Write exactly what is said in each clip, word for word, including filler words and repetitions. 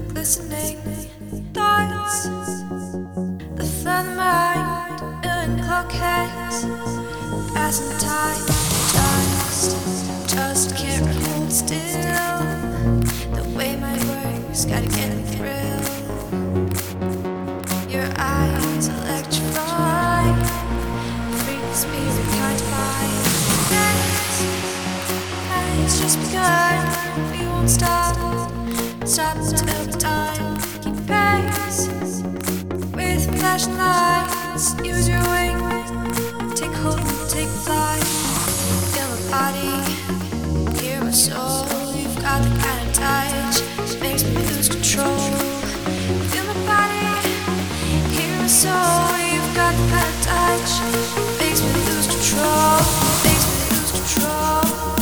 glistening thoughts, the fun mind in clock hands, passing time, just, just can't hold still. The way my words gotta get a thrill. Your eyes electrify, freaks me every kind of mind. It's just begun, we won't stop, stop until the time. Keep pace with flashing lights. Use your wing, take hold, take flight. Feel my body, hear my soul. You've got the kind of touch that makes me lose control. Feel my body, hear my soul. You've got the kind of touch that makes me lose control. Makes me lose control.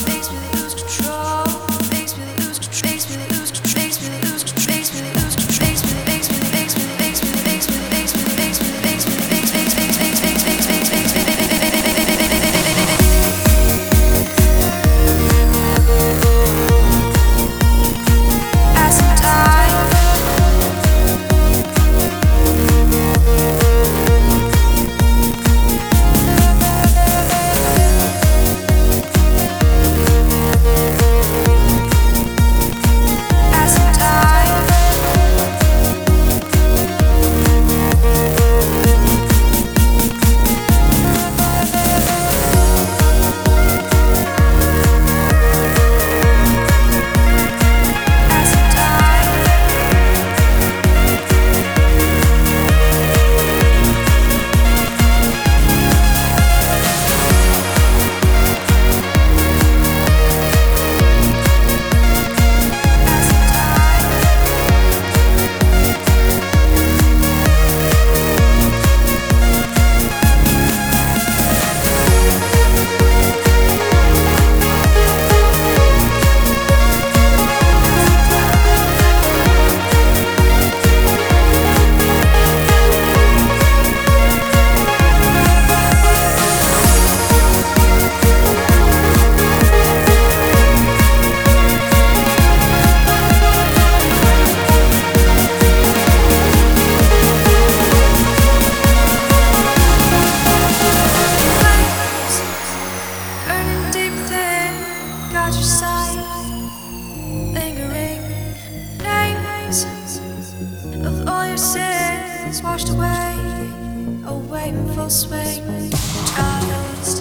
Of all your sins washed away, away in full swing. Just,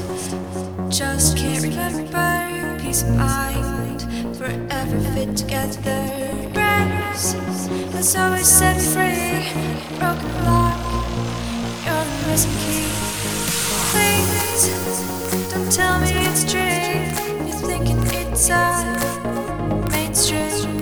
just can't remember. Peace of mind, forever fit together. Grace has always set me free. Broken lock, you're the missing key. Please, don't tell me it's a dream. You're thinking it's a mainstream.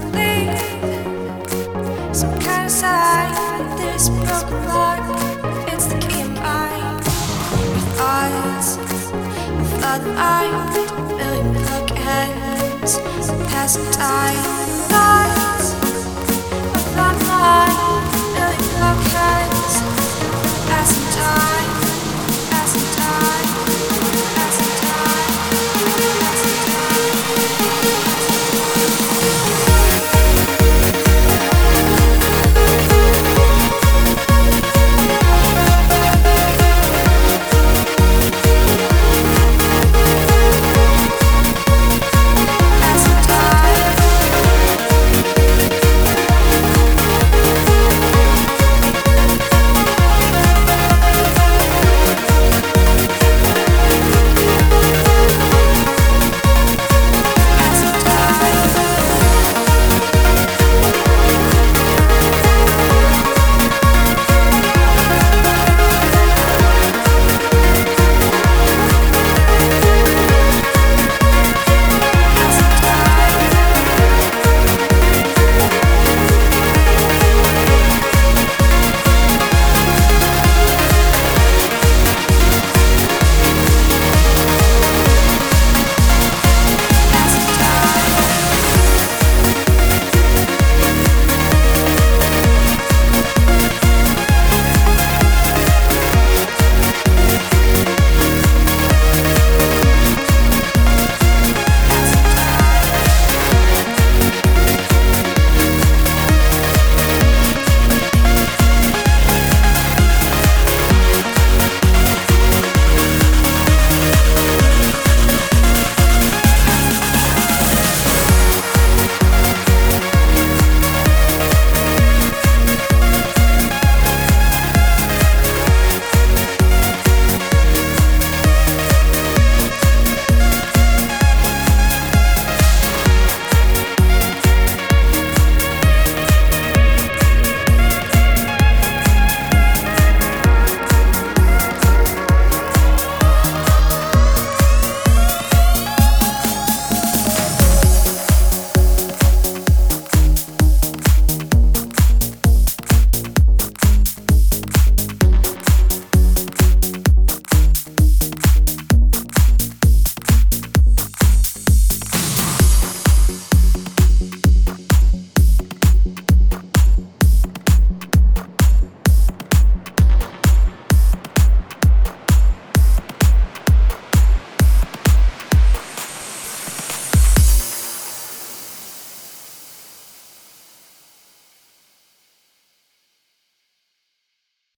Some kind of sign, this broken lock, it's the key of mine. With odds, a flood mind, a million plug ends, passing time.